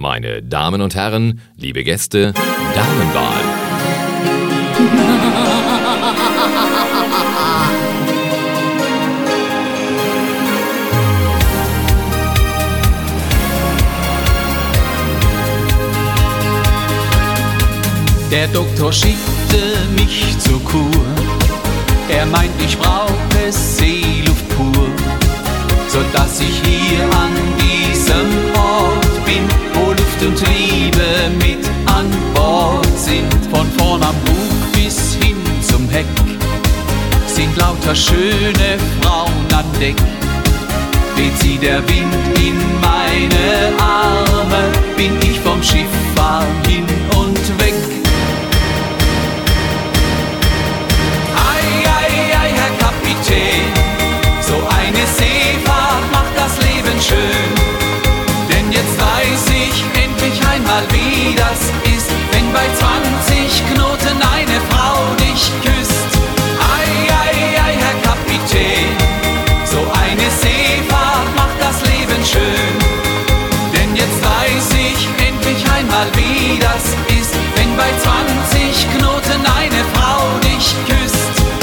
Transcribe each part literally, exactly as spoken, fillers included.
Meine Damen und Herren, liebe Gäste, Damenwahl. Der Doktor schickte mich zur Kur. Er meint, ich brauche Seeluft pur, sodass ich hier an diesem Ort bin, wo Luft und Liebe mit an Bord sind. Von vorn am Bug bis hin zum Heck sind lauter schöne Frauen an Deck. Weht sie der Wind in meine Arme, bin ich vom Schiff fahren hin und weg. So eine Seefahrt macht das Leben schön, denn jetzt weiß ich endlich einmal, wie das ist, wenn bei zwanzig Knoten eine Frau dich küsst. Ei, ei, ei, Herr Kapitän, so eine Seefahrt macht das Leben schön, denn jetzt weiß ich endlich einmal, wie das ist, wenn bei zwanzig Knoten eine Frau dich küsst.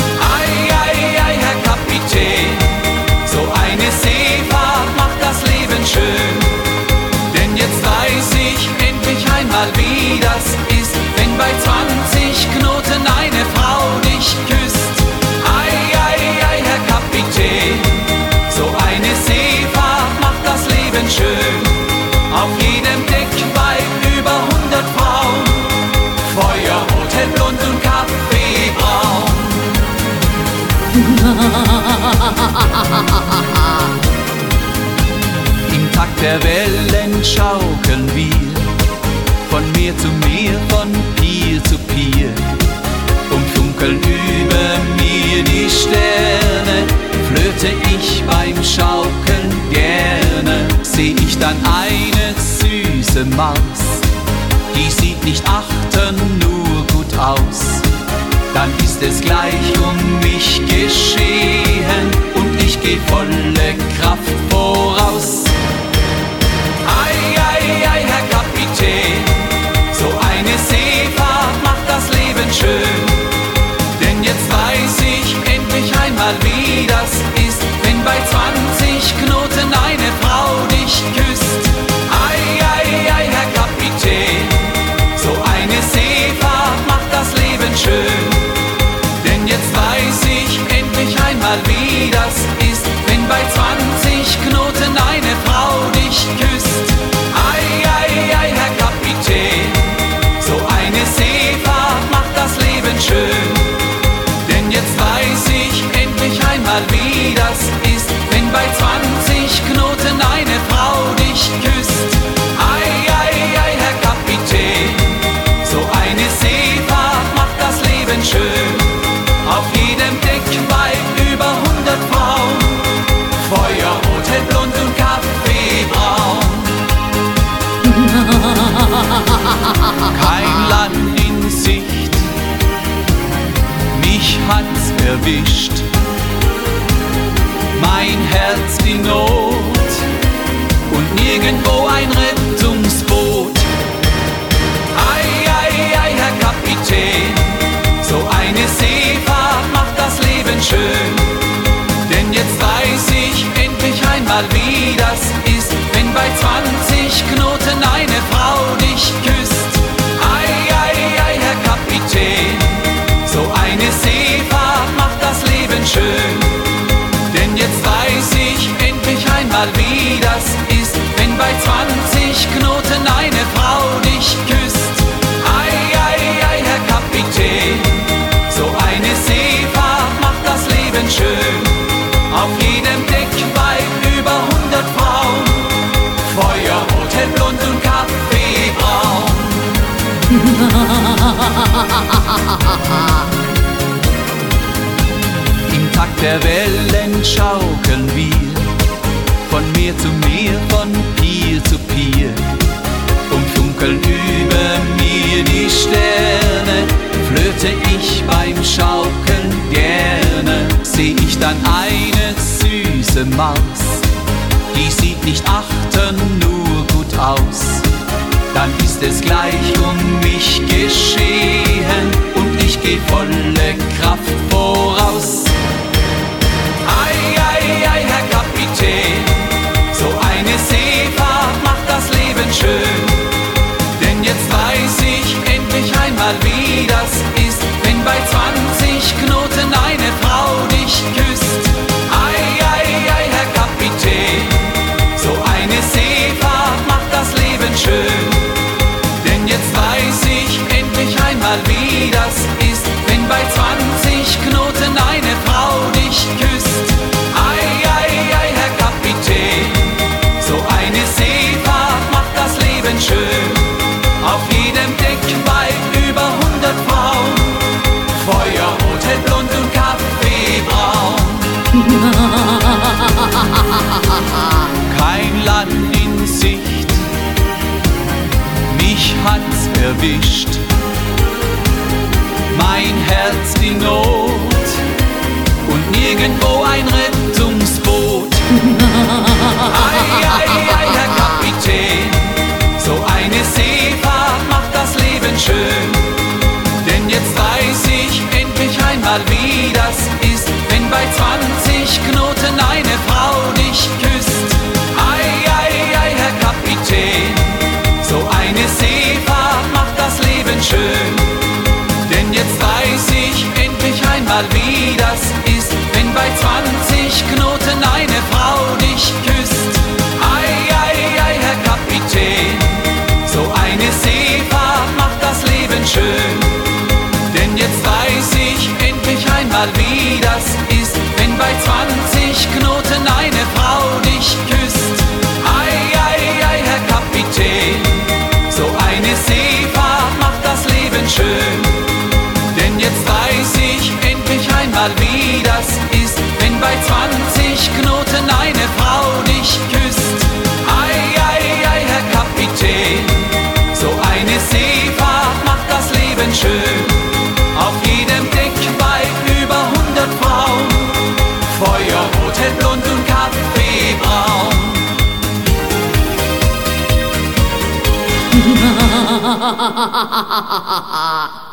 So eine Seefahrt macht das Leben schön, denn jetzt weiß ich endlich einmal, wie das ist, wenn bei zwanzig Knoten eine Frau dich küsst. Ei, ei, ei, Herr Kapitän, so eine Seefahrt macht das Leben schön. Auf jedem Deck weit über hundert Frauen, Feuerrot, hellblond und Kaffeebraun. Im Takt der Wellen schaukeln wir von Meer zu Meer, von Pier zu Pier, und funkeln über mir die Sterne. Flirte ich beim Schaukeln gerne, seh ich dann eine süße Maus, die sieht nicht achten, nur gut aus. Dann ist es gleich um mich geschehen und ich geh volle Kraft voraus. Ei, ei, ei, Herr Kapitän, so eine Seefahrt macht das Leben schön, denn jetzt weiß ich endlich einmal, wie das ist, wenn bei zwanzig Knoten eine Frau dich küsst. Ei, ei, ei, Herr Kapitän, so eine Seefahrt macht das Leben schön, denn jetzt weiß ich endlich einmal, wie das ist, wenn bei zwanzig Knoten eine Frau dich küsst. Ei, ei, ei, Herr Kapitän, so eine Seefahrt macht das Leben schön, denn jetzt weiß ich endlich einmal, wie das ist, wenn bei zwanzig Knoten eine Frau dich küsst. Ei, ei, ei, Herr Kapitän, so eine Seefahrt macht das Leben schön. Auf jedem Deck weit über hundert Frauen, Feuerrot, hellblond und Kaffeebraun. Kein Land in Sicht, mich hat's erwischt, mein Herz die Not und nirgendwo ein Rettungsboot. Ei, ei, ei, Herr Kapitän, so eine Seefahrt macht das Leben schön, denn jetzt weiß ich endlich einmal, wie das ist, wenn bei zwanzig Knoten eine Frau dich küsst. Ei, ei, ei, Herr Kapitän, so eine Seefahrt macht das Leben schön, denn jetzt weiß ich endlich einmal, wie das ist, wenn bei zwanzig Knoten eine Frau dich küsst. Ei, ei, ei, Herr Kapitän, so eine Seefahrt macht das Leben schön. Auf jedem Deck weit über hundert Frauen, Feuerrot, hellblond und Kaffeebraun. Im Takt der Wellen schaukeln wir von Meer zu Meer, von Pier zu Pier, und funkeln über mir die Sterne. Flirte ich beim Schaukeln gerne, seh ich dann eine süße Maus, die sieht nicht achten, nur gut aus. ist es gleich um mich geschehen und ich geh volle Kraft voraus. Ei, ei, ei, Herr Kapitän, so eine Seefahrt macht das Leben schön. Denn jetzt weiß ich endlich einmal, wie das ist, wenn bei zwanzig Knoten eine Frau dich küsst. Ei, ei, ei, Herr Kapitän, so eine Seefahrt macht das Leben schön. Denn jetzt weiß ich endlich einmal, wie das ist, wenn bei zwanzig Knoten eine Frau dich küsst. Ei, ei, ei, Herr Kapitän, so eine Seefahrt macht das Leben schön. Auf jedem Deck weit über hundert Frauen, Feuerrot, hellblond und Kaffeebraun. Kein Land in Sicht, mich hat's erwischt. Mein Herz die Not und nirgendwo ein Rettungsboot. Ei, ei, ei, Herr Kapitän, so eine Seefahrt macht das Leben schön. Denn jetzt weiß ich endlich einmal, wie das ist, wenn bei zwanzig Knoten eine Frau dich küsst. Ei, ei, ei, Herr Kapitän, so eine Seefahrt macht das Leben schön. Denn jetzt weiß ich endlich einmal, wie das ist, wenn bei zwanzig Knoten eine Frau dich küsst. Ei, ei, ei, Herr Kapitän, so eine Seefahrt macht das Leben schön. Denn jetzt weiß ich endlich einmal, wie das ist, wenn bei zwanzig Knoten eine Frau dich küsst. Ei, ei, ei, Herr Kapitän, so eine Seefahrt macht das Leben schön. Denn jetzt weiß ich endlich einmal, wie das ist, wenn bei zwanzig Knoten eine Frau dich küsst. Ei, ei, ei, Herr Kapitän, so eine Seefahrt macht das Leben schön. Auf jedem Deck weit über hundert Frauen, Feuerrot, hellblond und Kaffeebraun.